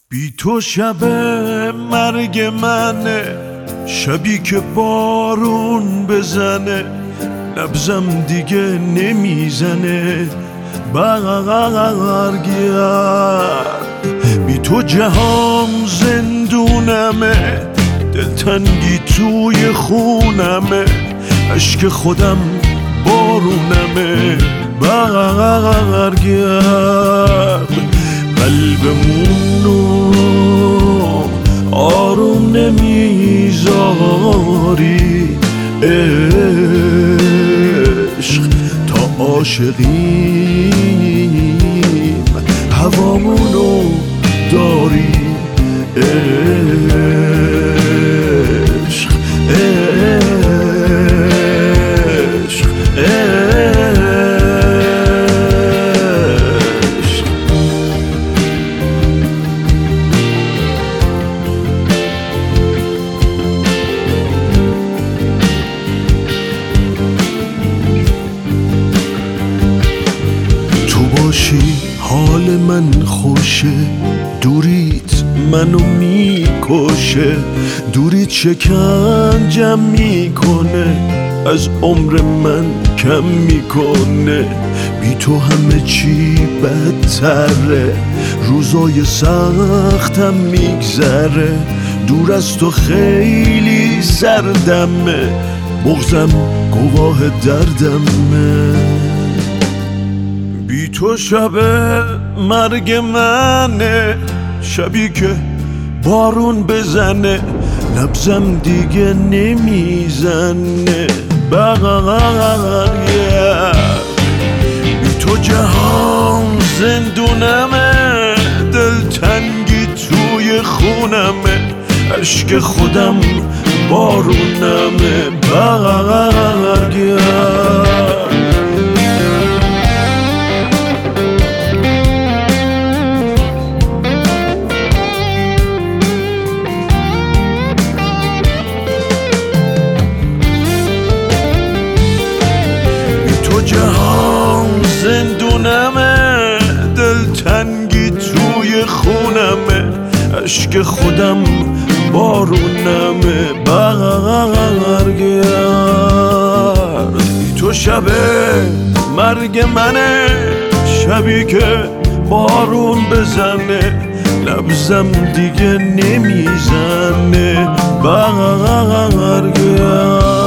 بی تو شب مرگ منه، شبی که بارون بزنه، نبضم دیگه نمیزنه برگرد. بی تو جهان زندونمه، دلتنگی توی خونمه، عشق خودم بارونمه برگرد. قلبمونو آروم نمیذاری عشق، تا عاشقیم هوامونو داری عشق عشق عشق. تو باشی حال من خوشه، دوریت منو میکشه، دوریت شکنجم میکنه، از عمر من کم میکنه. بی تو همه چی بدتره، روزای سختم میگذره، دور از تو خیلی سردمه، بغضم گواه دردمه. بی تو شب مرگ منه، شبی که بارون بزنه، نبضم دیگه نمیزنه برگرد. بی تو جهان زندونمه، دلتنگی توی خونمه، عشق خودم بارونمه برگرد. جهان زندونمه، دلتنگی توی خونمه، عشق خودم بارونمه برگرد. بی تو شب مرگ منه، شبی که بارون بزنه، نبضم دیگه نمیزنه برگرد.